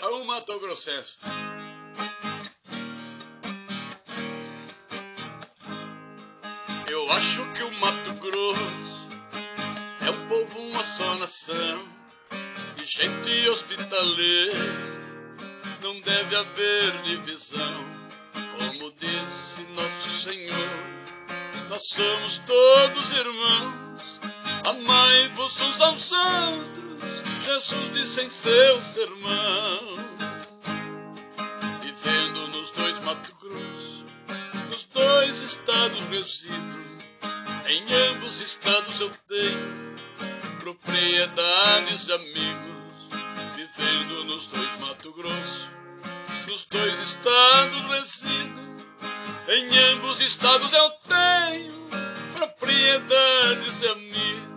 Chão Mato Grossense. Eu acho que o Mato Grosso é um povo, uma só nação, de gente hospitaleira, não deve haver divisão. Como disse Nosso Senhor, nós somos todos irmãos, amai-vos uns aos outros, Jesus disse em seu sermão. Vivendo nos dois Mato Grosso, nos dois estados resido, em ambos estados eu tenho propriedades e amigos. Vivendo nos dois Mato Grosso, nos dois estados resido, em ambos estados eu tenho propriedades e amigos.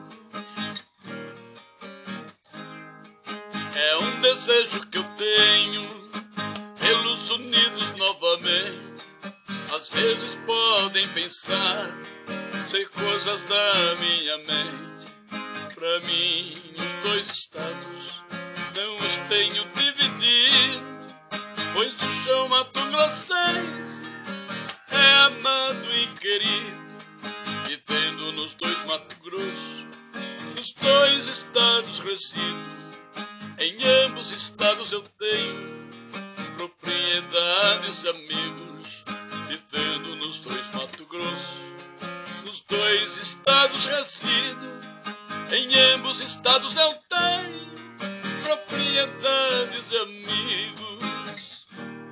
É um desejo que eu tenho pelos unidos novamente. Às vezes podem pensar ser coisas da minha mente. Pra mim, os dois estados não os tenho dividido, pois o chão mato-grossense é amado e querido. Vivendo nos dois Mato Grosso, nos dois estados resido, em ambos estados eu tenho propriedades e amigos. Vivendo nos dois Mato Grosso, nos dois estados resido, em ambos estados eu tenho propriedades e amigos.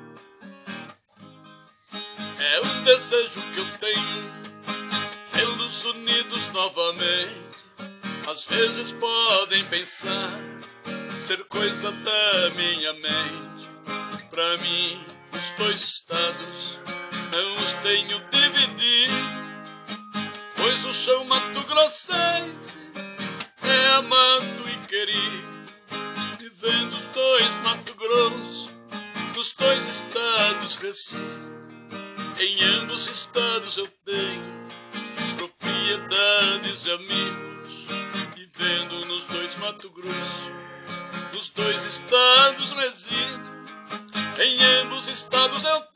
É um desejo que eu tenho pelos unidos novamente. Às vezes podem pensar ser coisa da minha mente. Pra mim, os dois estados não os tenho dividido, pois o chão mato-grossense é amado e querido. Vivendo os dois Mato Grosso, nos dois estados resido, em ambos estados eu tenho propriedades e amigos. Vivendo nos dois Mato Grosso, nos dois estados resido, em ambos estados eu